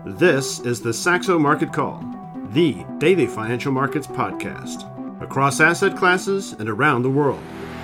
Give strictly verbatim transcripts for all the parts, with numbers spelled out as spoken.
This is the Saxo Market Call, the daily financial markets podcast, across asset classes and around the world.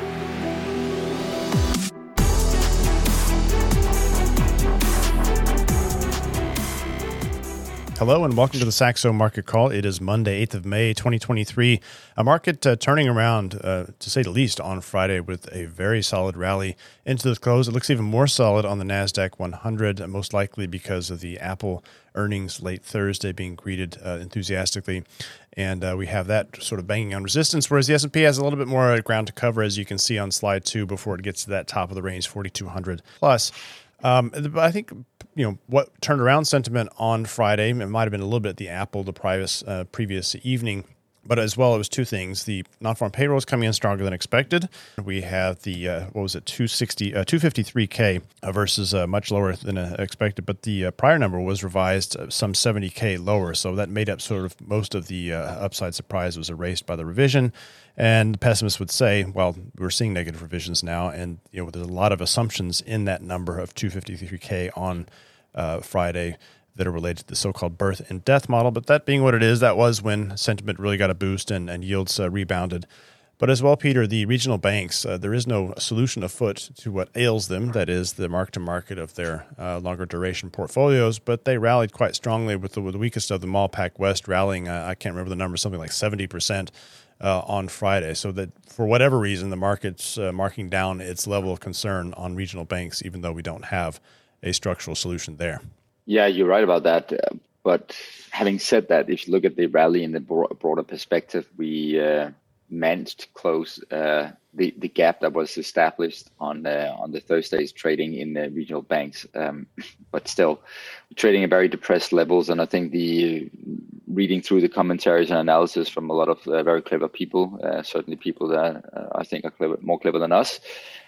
Hello and welcome to the Saxo Market Call. It is Monday, eighth of May, twenty twenty-three. A market uh, turning around, uh, to say the least, on Friday with a very solid rally into the close. It looks even more solid on the NASDAQ one hundred, most likely because of the Apple earnings late Thursday being greeted uh, enthusiastically. And uh, we have that sort of banging on resistance, whereas the S and P has a little bit more ground to cover, as you can see on slide two, before it gets to that top of the range, forty-two hundred plus. Um, I think, you know, what turned around sentiment on Friday, it might have been a little bit the Apple, the previous, uh, previous evening, but as well, it was two things. The non-farm payroll is coming in stronger than expected. We have the, uh, what was it, two sixty, uh, two fifty-three K uh, versus uh, much lower than uh, expected, but the uh, prior number was revised uh, some seventy K lower, so that made up sort of most of the uh, upside surprise was erased by the revision. And the pessimists would say, well, we're seeing negative revisions now, and you know there's a lot of assumptions in that number of two fifty-three K on uh, Friday that are related to the so-called birth and death model. But that being what it is, that was when sentiment really got a boost and, and yields uh, rebounded. But as well, Peter, the regional banks, uh, there is no solution afoot to what ails them, that is the mark-to-market of their uh, longer duration portfolios, but they rallied quite strongly with the, with the weakest of them all, PacWest, rallying, uh, I can't remember the number, something like seventy percent uh, on Friday. So that for whatever reason, the market's uh, marking down its level of concern on regional banks, even though we don't have a structural solution there. Yeah, you're right about that. Uh, but having said that, if you look at the rally in the broader perspective, we uh, managed to close uh, the the gap that was established on uh, on the Thursday's trading in the regional banks. Um, but still, trading at very depressed levels. And I think the reading through the commentaries and analysis from a lot of uh, very clever people, uh, certainly people that uh, I think are clever, more clever than us,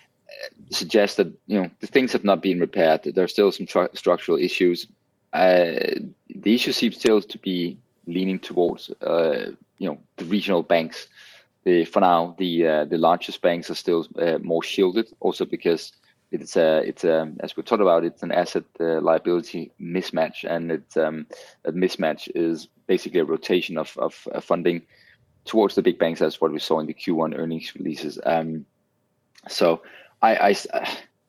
suggests that you know the things have not been repaired. There are still some tr- structural issues. Uh, the issue seems still to be leaning towards uh, you know the regional banks. The, for now, the uh, the largest banks are still uh, more shielded, also because it's a it's a as we talked about, it's an asset uh, liability mismatch, and it's um, a mismatch is basically a rotation of of uh, funding towards the big banks. That's what we saw in the Q one earnings releases. Um, so. I, I, uh,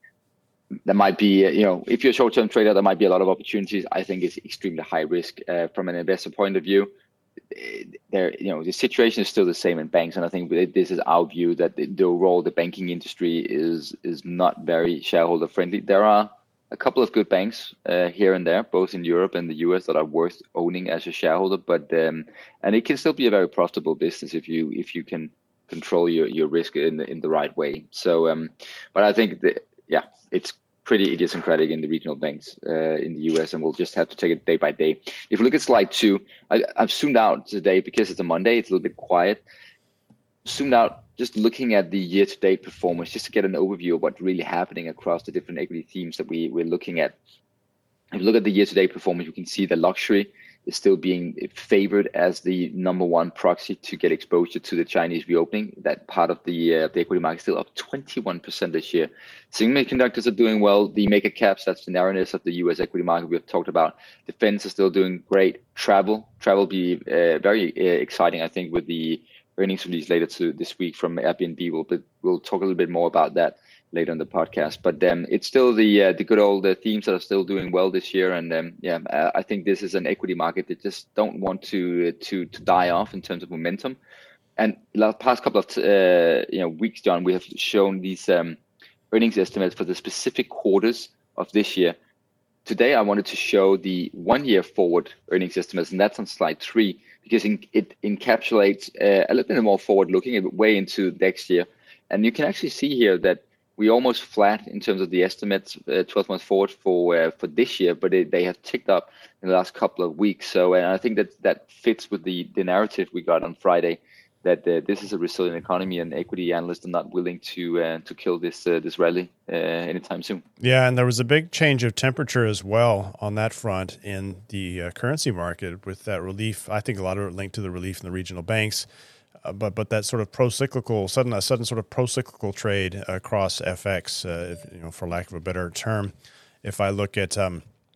there might be, you know, if you're a short-term trader, there might be a lot of opportunities. I think it's extremely high risk uh, from an investor point of view. There, you know, the situation is still the same in banks, and I think this is our view that the, the overall the banking industry is is not very shareholder friendly. There are a couple of good banks uh, here and there, both in Europe and the U S, that are worth owning as a shareholder. But um, and it can still be a very profitable business if you if you can control your, your risk in the in the right way. So, um, but I think that, yeah, it's pretty idiosyncratic in the regional banks uh, in the U S, and we'll just have to take it day by day. If you look at slide two, I, I've zoomed out today because it's a Monday. It's a little bit quiet. Zoomed out, just looking at the year-to-date performance, just to get an overview of what's really happening across the different equity themes that we we're looking at. If you look at the year-to-date performance, you can see the luxury is still being favored as the number one proxy to get exposure to the Chinese reopening. That part of the, uh, the equity market is still up twenty-one percent this year. Semiconductors are doing well. The mega caps, that's the narrowness of the U S equity market we've talked about. Defense is still doing great. Travel, travel will be uh, very uh, exciting, I think, with the earnings release later to this week from Airbnb. We'll, we'll talk a little bit more about that later in the podcast, but um, it's still the uh, the good old uh, themes that are still doing well this year, and um, yeah, uh, I think this is an equity market that just don't want to uh, to to die off in terms of momentum. And the past couple of uh, you know weeks, John, we have shown these um, earnings estimates for the specific quarters of this year. Today, I wanted to show the one-year forward earnings estimates, and that's on slide three because in, it encapsulates uh, a little bit more forward-looking, way into next year, and you can actually see here that we almost flat in terms of the estimates, uh, twelve months forward for uh, for this year, but it, they have ticked up in the last couple of weeks. So, and I think that that fits with the, the narrative we got on Friday, that uh, this is a resilient economy, and equity analysts are not willing to uh, to kill this uh, this rally uh, anytime soon. Yeah, and there was a big change of temperature as well on that front in the uh, currency market with that relief. I think a lot of it linked to the relief in the regional banks. Uh, but but that sort of pro-cyclical, sudden a sudden sort of pro-cyclical trade across F X, uh, if, you know, for lack of a better term. If I look at um,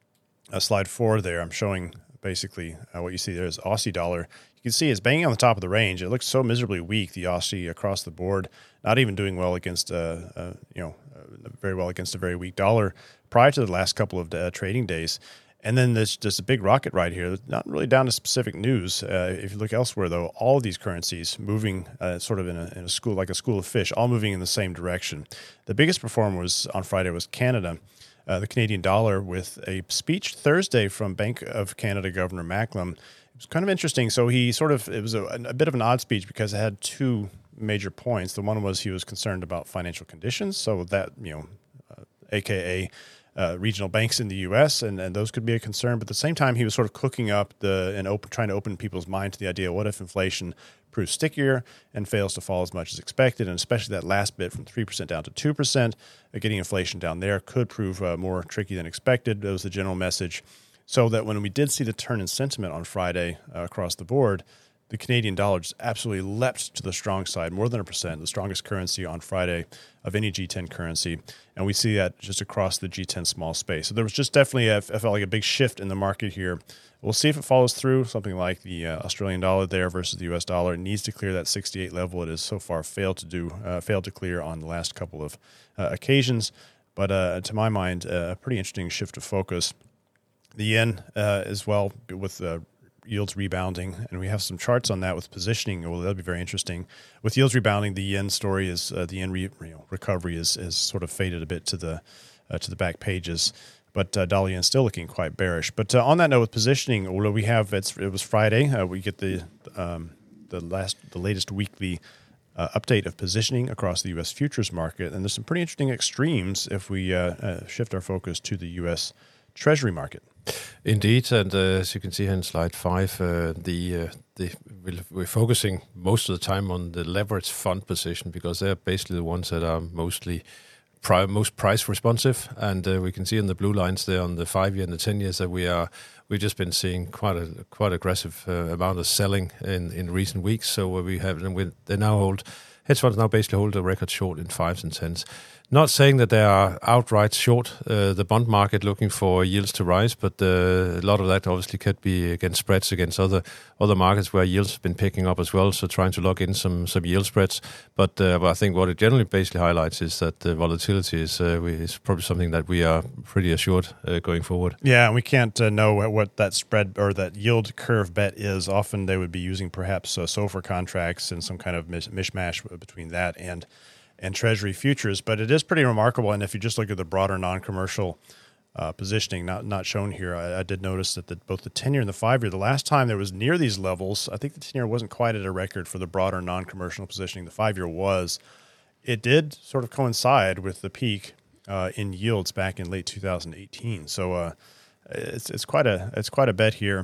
uh, slide four there, I'm showing basically uh, what you see there is Aussie dollar. You can see it's banging on the top of the range. It looks so miserably weak, the Aussie across the board, not even doing well against, uh, uh, you know, uh, very well against a very weak dollar prior to the last couple of uh, trading days. And then there's just a big rocket right here, not really down to specific news. Uh, if you look elsewhere, though, all of these currencies moving uh, sort of in a, in a school, like a school of fish, all moving in the same direction. The biggest performer was on Friday was Canada. Uh, the Canadian dollar, with a speech Thursday from Bank of Canada Governor Macklem. It was kind of interesting. So he sort of, it was a, a bit of an odd speech because it had two major points. The one was he was concerned about financial conditions. So that, you know, uh, A K A uh, regional banks in the U S, and, and those could be a concern. But at the same time, he was sort of cooking up the, and open, trying to open people's mind to the idea, what if inflation proves stickier and fails to fall as much as expected, and especially that last bit from three percent down to two percent, uh, getting inflation down there could prove uh, more tricky than expected. That was the general message. So that when we did see the turn in sentiment on Friday uh, across the board, the Canadian dollar just absolutely leapt to the strong side, more than a percent, the strongest currency on Friday of any G ten currency. And we see that just across the G ten small space. So there was just definitely, a, I felt like a big shift in the market here. We'll see if it follows through. Something like the uh, Australian dollar there versus the U S dollar. It needs to clear that sixty-eight level. It has so far failed to do, uh, failed to clear on the last couple of uh, occasions. But uh, to my mind, uh, a pretty interesting shift of focus. The yen uh, as well, with uh, yields rebounding, and we have some charts on that with positioning. Well, that'll be very interesting. With yields rebounding, the yen story is uh, the yen re, you know, recovery is is sort of faded a bit to the uh, to the back pages. But uh, dollar yen still looking quite bearish. But uh, on that note, with positioning, what we have, it's, it was Friday. Uh, we get the um, the last the latest weekly uh, update of positioning across the U S futures market, and there's some pretty interesting extremes if we uh, uh, shift our focus to the U S Treasury market. Indeed, and uh, as you can see here in slide five, uh, the uh, the we're focusing most of the time on the leveraged fund position because they're basically the ones that are mostly pri- most price responsive, and uh, we can see in the blue lines there on the five year and the ten years that we are we've just been seeing quite a quite aggressive uh, amount of selling in, in recent weeks. So we have and we, they now hold hedge funds now basically hold a record short in fives and tens. Not saying that they are outright short uh, the bond market looking for yields to rise, but uh, a lot of that obviously could be against spreads against other other markets where yields have been picking up as well, so trying to lock in some some yield spreads. But, uh, but I think what it generally basically highlights is that the volatility is, uh, we, is probably something that we are pretty assured uh, going forward. Yeah, and we can't uh, know what that spread or that yield curve bet is. Often they would be using perhaps uh, SOFR contracts and some kind of mish- mishmash between that and and Treasury futures, but it is pretty remarkable. And if you just look at the broader non-commercial uh, positioning, not not shown here, I, I did notice that the, both the ten-year and the five-year, the last time there was near these levels, I think the ten-year wasn't quite at a record for the broader non-commercial positioning. The five-year was. It did sort of coincide with the peak uh, in yields back in late two thousand eighteen. So uh, it's it's quite a it's quite a bet here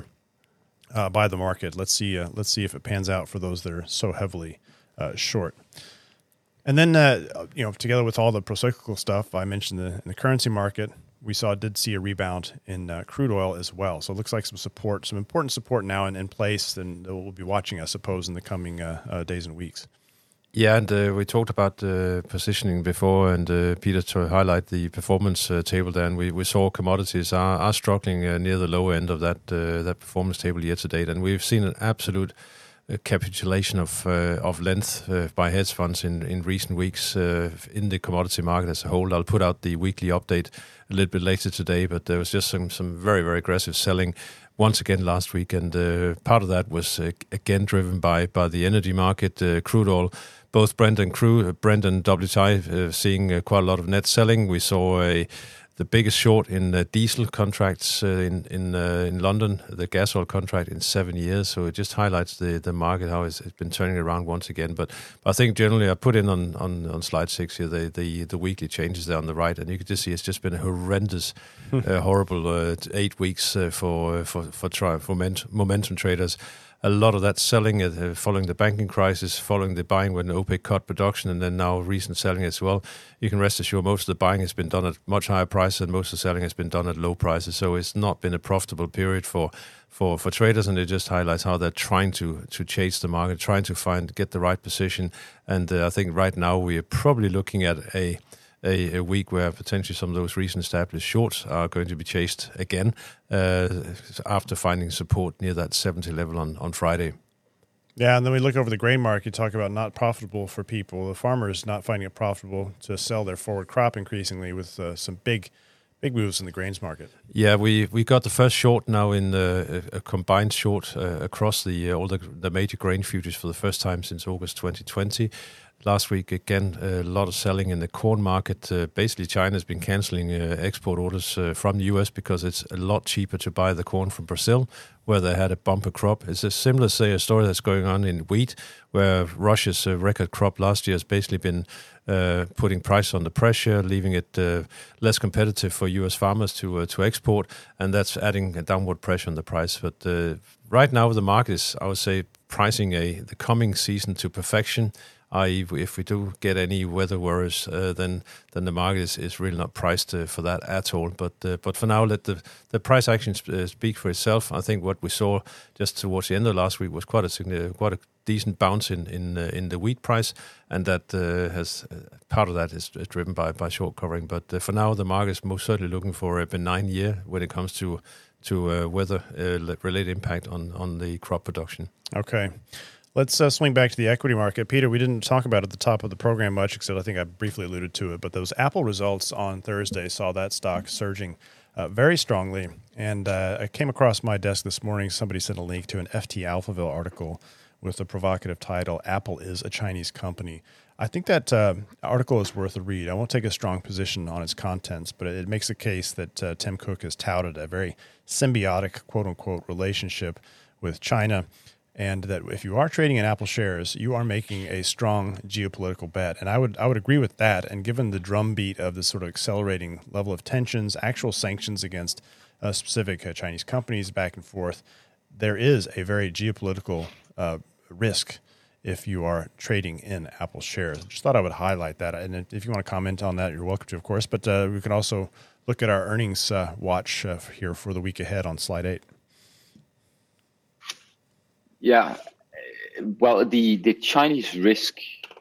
uh, by the market. Let's see uh, let's see if it pans out for those that are so heavily uh, short. And then, uh, you know, together with all the procyclical stuff I mentioned, the, in the currency market, we saw did see a rebound in uh, crude oil as well. So it looks like some support, some important support now in, in place, and we'll be watching, I suppose, in the coming uh, uh, days and weeks. Yeah, and uh, we talked about uh, positioning before, and uh, Peter to highlight the performance uh, table there, and we, we saw commodities are, are struggling uh, near the lower end of that uh, that performance table year to date, and we've seen an absolute a capitulation of uh, of length uh, by hedge funds in, in recent weeks uh, in the commodity market as a whole. I'll put out the weekly update a little bit later today, but there was just some, some very, very aggressive selling once again last week, and uh, part of that was uh, again driven by by the energy market, uh, crude oil, both Brent and crude, uh, Brent and W T I uh, seeing uh, quite a lot of net selling. We saw a the biggest short in uh, diesel contracts uh, in in uh, in London, the gas oil contract in seven years. So it just highlights the, the market, how it's, it's been turning around once again. But, but I think generally I put in on, on, on slide six here the, the the weekly changes there on the right, and you can just see it's just been a horrendous, uh, horrible uh, eight weeks uh, for for for, tri- for momentum, momentum traders. A lot of that selling uh, following the banking crisis, following the buying when OPEC cut production, and then now recent selling as well. You can rest assured most of the buying has been done at much higher prices, and most of the selling has been done at low prices. So it's not been a profitable period for for, for traders, and it just highlights how they're trying to to chase the market, trying to find get the right position. And uh, I think right now we are probably looking at a a, a week where potentially some of those recent established shorts are going to be chased again uh, after finding support near that seventy level on, on Friday. Yeah, and then we look over the grain market, talk about not profitable for people. The farmers not finding it profitable to sell their forward crop increasingly with uh, some big big moves in the grains market. Yeah, we, we got the first short now in the, a, a combined short uh, across the uh, all the, the major grain futures for the first time since August twenty twenty. Last week, again, a lot of selling in the corn market. Uh, basically, China's been canceling uh, export orders uh, from the U S because it's a lot cheaper to buy the corn from Brazil, where they had a bumper crop. It's a similar, say, a story that's going on in wheat, where Russia's uh, record crop last year has basically been uh, putting price under pressure, leaving it uh, less competitive for U S farmers to uh, to export, and that's adding a downward pressure on the price. But uh, right now, the market is, I would say, pricing a the coming season to perfection. that is, if we do get any weather worries, uh, then then the market is, is really not priced uh, for that at all. But uh, but for now, let the the price action sp- uh, speak for itself. I think what we saw just towards the end of last week was quite a signi- quite a decent bounce in in uh, in the wheat price, and that uh, has uh, part of that is driven by by short covering. But uh, for now, the market is most certainly looking for a benign year when it comes to to uh, weather uh, related impact on on the crop production. Okay. Let's uh, swing back to the equity market. Peter, we didn't talk about it at the top of the program much, except I think I briefly alluded to it, but those Apple results on Thursday saw that stock surging uh, very strongly. And uh, I came across my desk this morning, somebody sent a link to an F T Alphaville article with the provocative title, Apple is a Chinese Company. I think that uh, article is worth a read. I won't take a strong position on its contents, but it makes a case that uh, Tim Cook has touted a very symbiotic, quote-unquote, relationship with China, and that if you are trading in Apple shares, you are making a strong geopolitical bet. And I would I would agree with that. And given the drumbeat of this sort of accelerating level of tensions, actual sanctions against uh, specific uh, Chinese companies back and forth, there is a very geopolitical uh, risk if you are trading in Apple shares. Just thought I would highlight that. And if you want to comment on that, you're welcome to, of course. But uh, we can also look at our earnings uh, watch uh, here for the week ahead on slide eight. Yeah, well, the, the Chinese risk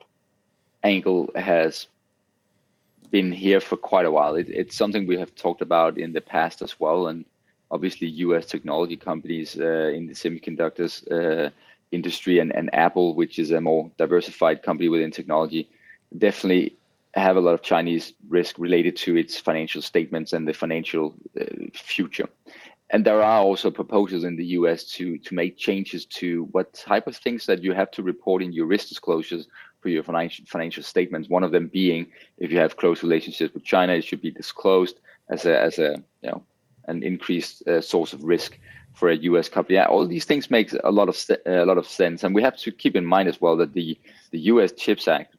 angle has been here for quite a while. It, it's something we have talked about in the past as well, and obviously U S technology companies uh, in the semiconductors uh, industry and, and Apple, which is a more diversified company within technology, definitely have a lot of Chinese risk related to its financial statements and the financial uh, future. And there are also proposals in the U S to to make changes to what type of things that you have to report in your risk disclosures for your financial financial statements. One of them being, if you have close relationships with China, it should be disclosed as a as a you know an increased uh, source of risk for a U S company. Yeah, all these things make a lot of a lot of sense, and we have to keep in mind as well that the the U S CHIPS Act,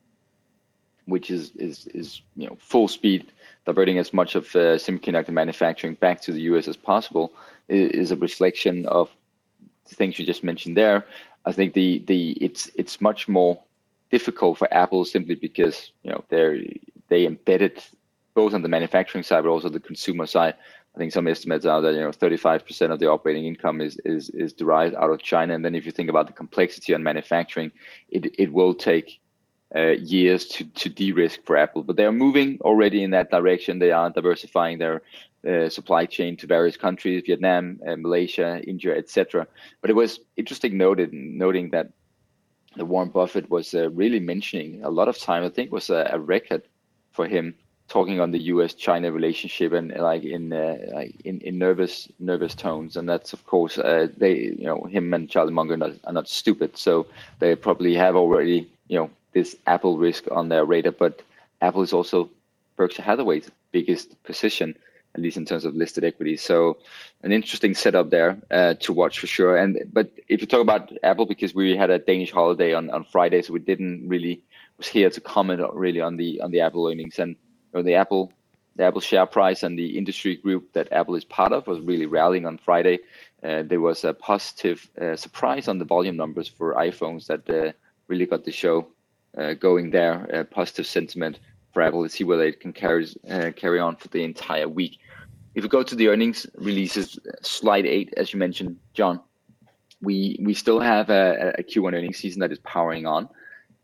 which is is is you know full speed diverting as much of uh, semiconductor manufacturing back to the U S as possible, is, is a reflection of the things you just mentioned there. I think the the it's it's much more difficult for Apple simply because you know they're they embedded both on the manufacturing side but also the consumer side. I think some estimates are that you know thirty-five percent of the operating income is is is derived out of China, and then if you think about the complexity on manufacturing, it it will take Uh, years to, to de-risk for Apple, but they are moving already in that direction. They are diversifying their uh, supply chain to various countries, Vietnam, uh, Malaysia, India, et cetera. But it was interesting noted, noting that the Warren Buffett was uh, really mentioning a lot of time. I think it was a, a record for him talking on the U S China relationship and like in uh, like in, in nervous nervous tones. And that's of course uh, they you know him and Charlie Munger are not, are not stupid, so they probably have already you know. this Apple risk on their radar, but Apple is also Berkshire Hathaway's biggest position, at least in terms of listed equities. So an interesting setup there uh, to watch for sure. And but if you talk about Apple, because we had a Danish holiday on, on Friday, so we didn't really was here to comment really on the on the Apple earnings, and you know, the Apple the Apple share price and the industry group that Apple is part of was really rallying on Friday. Uh, there was a positive uh, surprise on the volume numbers for iPhones that uh, really got the show Uh, going there, uh, positive sentiment for Apple. Let's see whether it can carry uh, carry on for the entire week. If we go to the earnings releases, slide eight, as you mentioned, John, we we still have a, a Q one earnings season that is powering on.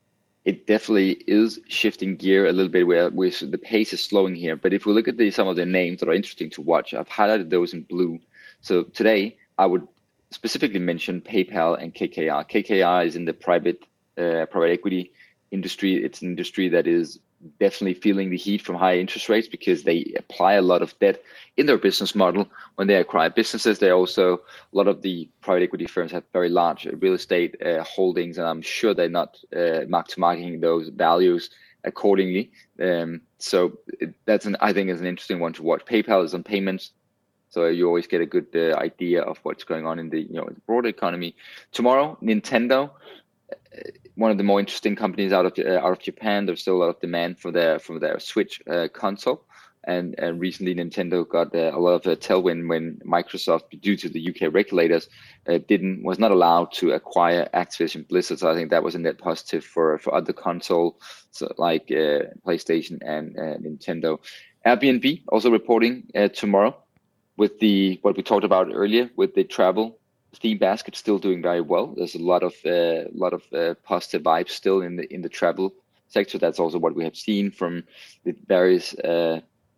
it definitely is shifting gear a little bit where, where the pace is slowing here. But if we look at the, some of the names that are interesting to watch, I've highlighted those in blue. So today I would specifically mention PayPal and K K R. K K R is in the private uh, private equity industry. It's an industry that is definitely feeling the heat from high interest rates because they apply a lot of debt in their business model when they acquire businesses. They also, a lot of the private equity firms have very large real estate uh, holdings, and I'm sure they're not uh, mark to marketing those values accordingly. Um, so it, that's an, I think is an interesting one to watch. PayPal is on payments, so you always get a good uh, idea of what's going on in the, you know, the broader economy. Tomorrow, Nintendo, one of the more interesting companies out of uh, out of Japan. There's still a lot of demand for their for their Switch uh, console, and and recently Nintendo got uh, a lot of uh, tailwind when Microsoft, due to the U K regulators, uh, didn't was not allowed to acquire Activision Blizzard. So I think that was a net positive for for other consoles so like uh, PlayStation and uh, Nintendo. Airbnb also reporting uh, tomorrow with the what we talked about earlier with the travel theme basket still doing very well. There's a lot of uh, lot of uh, positive vibes still in the in the travel sector. That's also what we have seen from the various uh,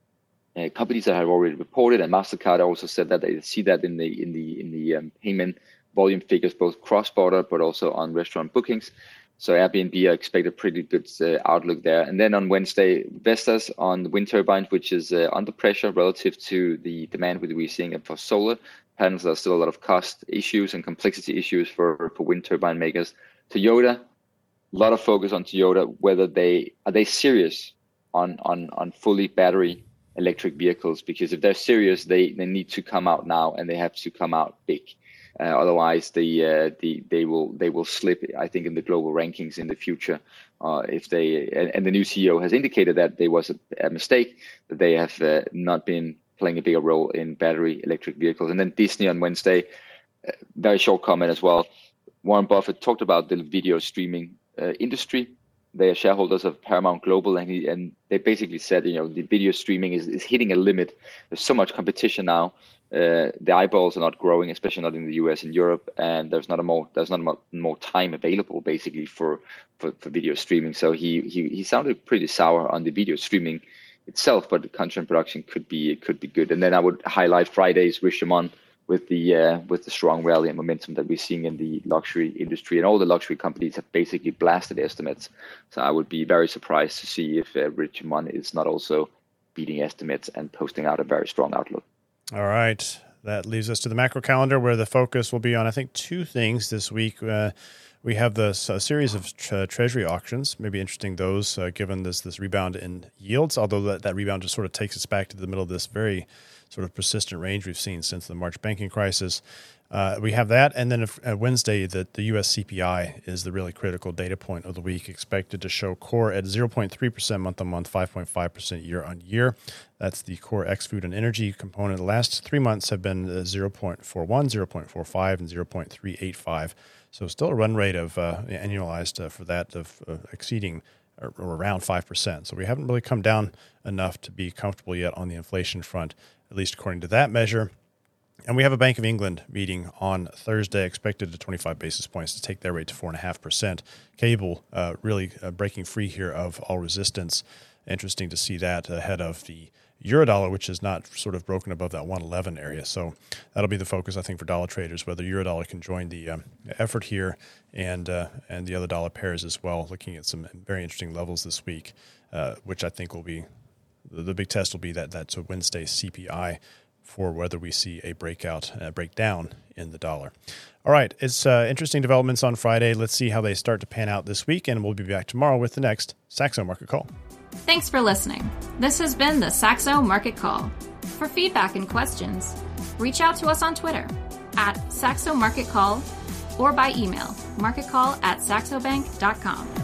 uh, companies that have already reported. And Mastercard also said that they see that in the in the in the um, payment volume figures, both cross-border but also on restaurant bookings. So Airbnb, I expect a pretty good uh, outlook there. And then on Wednesday, Vestas on the wind turbines, which is uh, under pressure relative to the demand that we're seeing for solar panels. There's still a lot of cost issues and complexity issues for, for wind turbine makers. Toyota, a lot of focus on Toyota, whether they are they serious on, on, on fully battery electric vehicles, because if they're serious, they, they need to come out now and they have to come out big. Uh, otherwise, the uh, the they will they will slip, I think, in the global rankings in the future. Uh, if they and, and the new C E O has indicated that there was a, a mistake, that they have uh, not been playing a bigger role in battery electric vehicles. And then Disney on Wednesday, uh, very short comment as well. Warren Buffett talked about the video streaming uh, industry. They are shareholders of Paramount Global, and he, and they basically said, you know, the video streaming is, is hitting a limit. There's so much competition now. Uh, the eyeballs are not growing, especially not in the U S and Europe, and there's not a more there's not more, more time available basically for, for, for video streaming. So he, he he sounded pretty sour on the video streaming itself, but the content production could be could be good. And then I would highlight Friday's Richemont with the uh, with the strong rally and momentum that we're seeing in the luxury industry, and all the luxury companies have basically blasted estimates. So I would be very surprised to see if uh, Richemont is not also beating estimates and posting out a very strong outlook. All right. That leaves us to the macro calendar, where the focus will be on, I think, two things this week. Uh, we have this uh, series of tre- treasury auctions. Maybe interesting those, uh, given this this rebound in yields, although that, that rebound just sort of takes us back to the middle of this very sort of persistent range we've seen since the March banking crisis. Uh, we have that. And then if, uh, Wednesday, the, the U S C P I is the really critical data point of the week, expected to show core at zero point three percent month-on-month, five point five percent year-on-year. That's the core ex-food and energy component. The last three months have been uh, zero point four one, zero point four five, and zero point three eight five. So still a run rate of uh, annualized uh, for that of uh, exceeding or, or around five percent. So we haven't really come down enough to be comfortable yet on the inflation front, at least according to that measure. And we have a Bank of England meeting on Thursday, expected to twenty-five basis points to take their rate to four point five percent. Cable uh, really uh, breaking free here of all resistance. Interesting to see that ahead of the Eurodollar, which is not sort of broken above that one eleven area. So that'll be the focus, I think, for dollar traders, whether Eurodollar can join the um, effort here and uh, and the other dollar pairs as well, looking at some very interesting levels this week, uh, which I think will be the, the big test will be that, that so Wednesday C P I for whether we see a breakout, uh, breakdown in the dollar. All right, it's uh, interesting developments on Friday. Let's see how they start to pan out this week, and we'll be back tomorrow with the next Saxo Market Call. Thanks for listening. This has been the Saxo Market Call. For feedback and questions, reach out to us on Twitter at Saxo Market Call or by email marketcall at saxobank dot com.